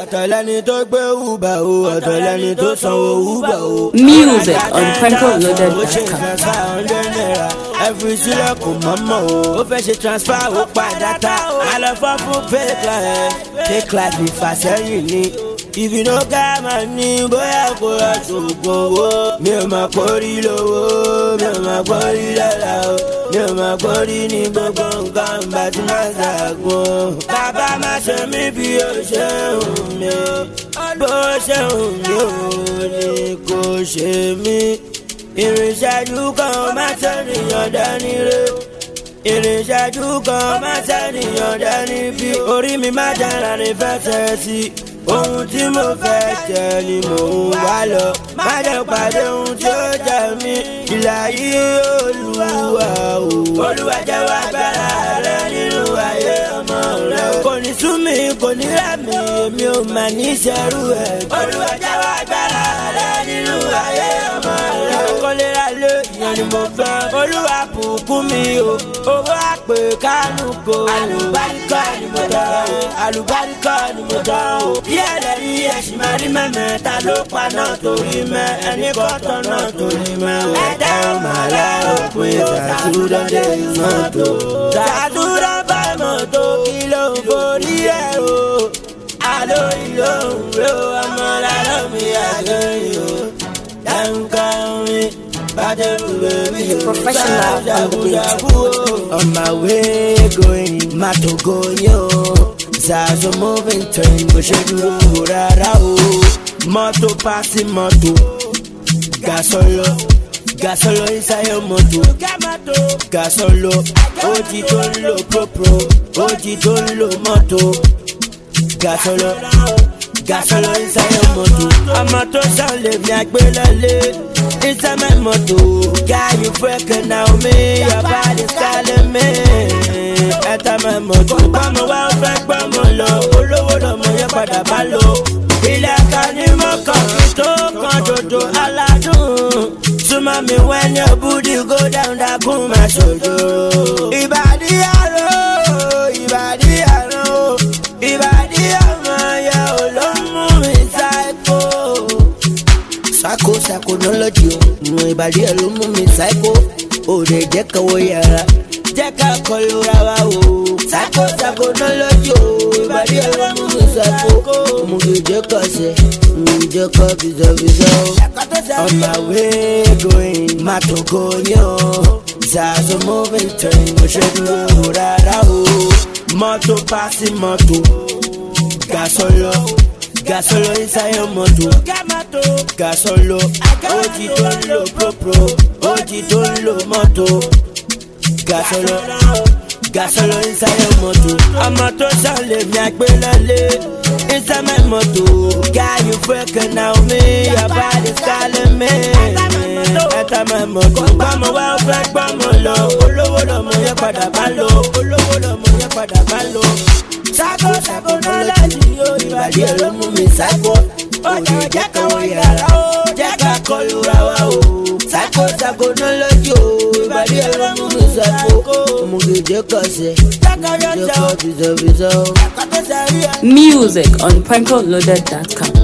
Music on PrankoLoaded.com. Every single mama ó fẹ́ ṣe transfer ó pa data I love fún fake life bí fàṣẹyìn ni. If you no get money, bóyá kò rà ṣògùn owó. Mi ò máa kórìí lówó, mi ò máa kórìí lọ́la o. Mi ò máa kórìí ní gbogbo nǹkan bá ti máa ṣàgùn. Bàbá má ṣe mí bí ó ṣe hùn mí. Bó ṣe hùn mí ò ní kó ṣe mí. Ìrìnṣẹ́jú kan má ṣènìyàn dání rè. Ìrìnṣẹ́jú kan má ṣènìyàn dání bí. Orí mi má dára ní fẹsẹ̀ sí. Ohun tí mo fẹ́ jẹ ni mò ń wá lọ. Má jẹ́ pàdé ohun tí ó jẹ mí. Ìlà yìí Olúwa o. Olúwa jẹ́wọ́ agbára rẹ nínú ayé ọmọ rẹ. Kò ní sú mi, kò ní rẹ̀ mí, èmi ò mà ní ṣerú ẹ̀. Olúwa jẹ́wọ́ agbára rẹ nínú ayé ọmọ rẹ. Kọ́lé alẹ́ ìyẹn ni mo fẹ́. Olúwa bùkún mi o. Owó àpè kánú ko. Àlùbáríkà ni mo dá o. Àlùbáríkà ni mo dá o. Yẹ́lẹ̀ ní ẹ̀sìn máa rí mẹ́mẹ́ ta ló pa náà torí mẹ́ ẹni kọ́tọ̀ náà torí mẹ́ o. Ẹ̀dá màlá òpin ṣàtúndọ̀ dé mọ́tò. Ṣàtúndọ̀ bá mọ́tò kí ló ń borí ẹ̀ o. Àlọ́ ìlò ń ro ọmọ lálọ́ mi àlóyìn o. Dáńkà mi bàjẹ́ bùbẹ̀ mi ò Professional on my way going, Matogo yo. Zazo moving train, bó ṣe dúró rárá o. Mọ́tò pàṣẹ mọ́tò, gasolo inside mọ́tò, gasolo. Ojì tó ń lo propro, ojì tó ń lo mọ́tò, gasolo inside mọ́tò. Ọmọ tó sàn lè mi àgbélọ́lé. Inside my moto, guy you freaking now me, your body's calling me. Enter my moto, bama wa fẹ́ gbọ́mọ lọ, olówó lọmọ yẹn padà bá lọ. Ilé ẹ̀ka ni mo kàn kí tó kan dodo aládùn. Súnmọ́ mi when your booty go down dákun máa ṣojo. Ìbàdí àrò, ìbàdí àrò, ìbàdí ọmọ yẹn ò ló mú mi psycho. Sako knowledge o, mo ìbàdí ẹ̀ ló mú mi psycho. Òde jẹ́ ká wọ yàrá, jẹ́ ká kọlu ra wa o. Sako knowledge o, ìbàdí ẹ̀ ló mú mi psycho. Mo lè jẹ́ ká ṣe, mo jẹ́ ká bìzọ̀bìzọ̀ o. On my way going, Matogo yo. Zazo moving train, bó ṣe dúró rárá o. Mọ́tò pàṣẹ mọ́tò, gasolo inside moto, gasolo. Ojì tó ń lo propro, ojì tó ń lo mọ́tò, gasolo inside moto. Ọmọ tó sàn lè mi àgbélọ́lé. Inside my moto, guy you freaking now me, your body's calling me. Enter my moto, bámu wá fẹ́ gbọ́mọ lọ, olówó lọmọ yẹn padà bá lọ, olówó lọmọ yẹn padà bá lọ. Sako knowledge yo, ìbàdí ẹ̀ ló mú mi psycho. Òde jẹ́ ká wọ yàrá o, jẹ́ ká kọlu ra wa o. Sako knowledge yo, ìbàdí ẹ̀ ló mú mi psycho. Mo lè jẹ́ ká ṣe, jẹ́ ká bìzọ̀bìzọ̀ o. Music on PrankoLoaded.com.